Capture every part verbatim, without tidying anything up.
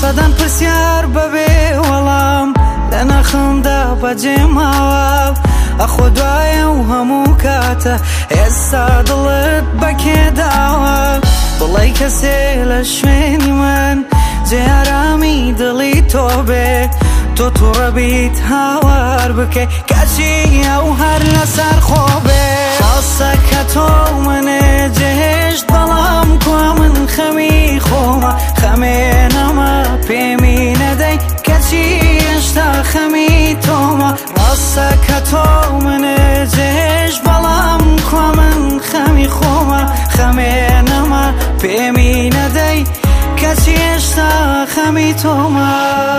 سەدان پرسیار بەبێ وەڵام لە نەخمدا بەجێماوە ئەخۆ دوایە و هەموو کاتە ئێستا دڵت بەکێداوە بڵێ کەسێ لە شوێنی من جێرامی دڵی تۆ بێ تۆ تووڕەبیت هاوار بکەی کەچی ئەو هەر لەسەر خۆ بێ ڕاستە کە تۆ منێ جێهێشت بەڵام کوا من خەمی خۆمە خەمێنەمە پێمی نەدەی کەچی هێشتا خەمی تۆمە ڕاستە کە تۆ منێ جێهێشت بەڵام کوا من خەمی خۆمە خەمێنەمە پێمی نەدەی کەچی هێشتا خەمی تۆمە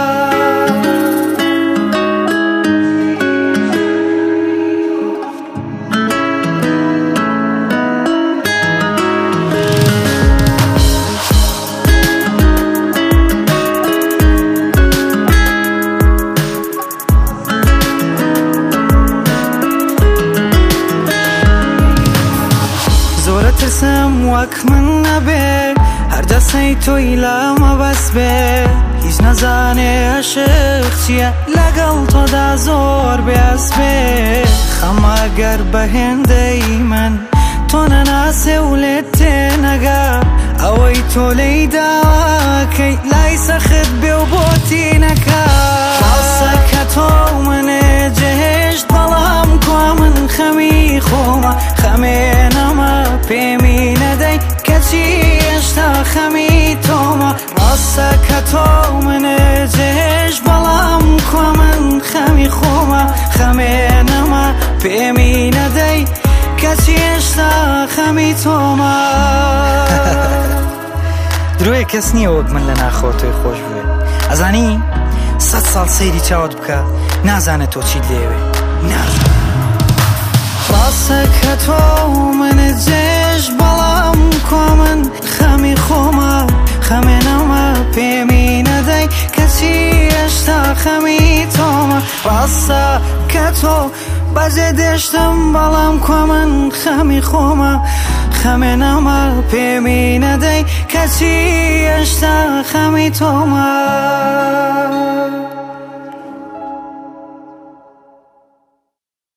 ترسم وەک من نەبێ هەر دەستەی تۆی لەمە بەس بێ هیچ نەزانێ عشق چییە لەگەڵ تۆدا زۆر بێس بێ خەمەگەر بە هێندەی من تۆ نەناسێ و لێت تێنەگا ئەوەی تۆ لێی داواکەی لای سەخت بێ و بۆتی نەکا ڕاستە کە تۆ منێ جێهێشت بەڵام کوا من خەمی خۆمە خەمێنەمە پێمی نەدەی کەچی هێشتا خەمی تۆمە ڕاستە کە تۆ منێ جێهێشت بەڵام کوا من خەمی خۆمە خەمێنەمە پێمی نەدەی کەچی هێشتا خەمی تۆمە درۆیە کەس نییە وەک من لە ناخۆ تۆی خۆش بوێ ئەزانی سەد ساڵ سەیری چاوت بکە نازانێت تۆ چیت لێوێ نازانێت ڕاستە کە تۆ منت جێش بەڵام کوا من خەمی خۆمە خەمێنەمە پێمی نەدەی کەچی هێشتا خەمی تۆمە ڕاستە کە تۆ بەجێ دێشتم بەڵام کوا من خەمی خۆمە خەمێنەمە پێمی نەدەی کەچی هێشتا خەمی تۆمە